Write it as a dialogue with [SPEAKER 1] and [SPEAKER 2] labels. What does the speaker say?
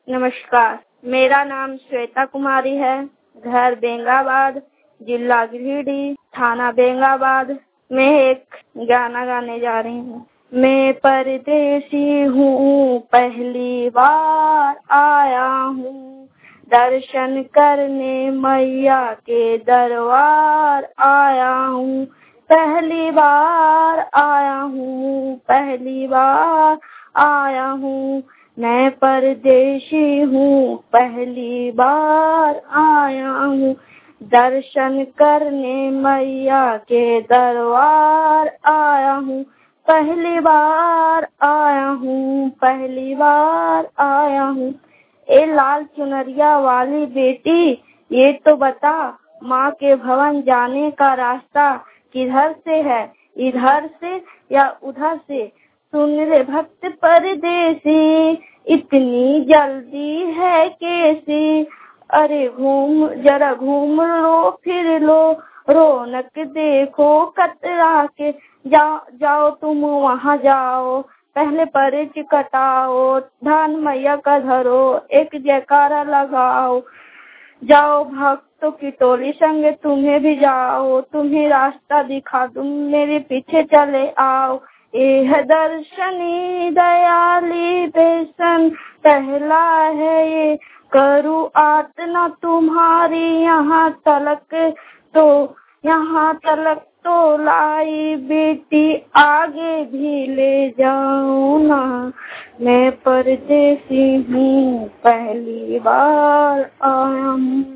[SPEAKER 1] नमस्कार, मेरा नाम श्वेता कुमारी है। घर बेंगाबाद, जिला गिरिडीह, थाना बेंगाबाद। मैं एक गाना गाने जा रही हूँ। मैं परदेसी हूँ, पहली बार आया हूँ, दर्शन करने मैया के दरबार आया हूँ। पहली बार आया हूँ, पहली बार आया हूँ। मैं परदेशी हूँ, पहली बार आया हूँ, दर्शन करने मैया के दरबार आया हूँ। पहली बार आया हूँ, पहली बार आया हूँ। ए लाल चुनरिया वाली बेटी, ये तो बता, माँ के भवन जाने का रास्ता किधर से है, इधर से या उधर से? सुन रे भक्त परदेसी, इतनी जल्दी है कैसी? अरे जरा घूम लो फिर लो, रौनक देखो कतरा के। जाओ तुम वहाँ जाओ, पहले परिच कटाओ, धान मैया का धरो, एक जयकारा लगाओ। जाओ भक्तों की टोली संग तुम्हें भी जाओ, तुम्हें रास्ता दिखा दूं, मेरे पीछे चले आओ। एह दर्शनी दयाली बेसन, पहला है ये करूँ आतना तुम्हारी, यहाँ तलक तो लाई बेटी, आगे भी ले जाऊँ ना। मैं परदेसी हूँ, पहली बार आया हूँ।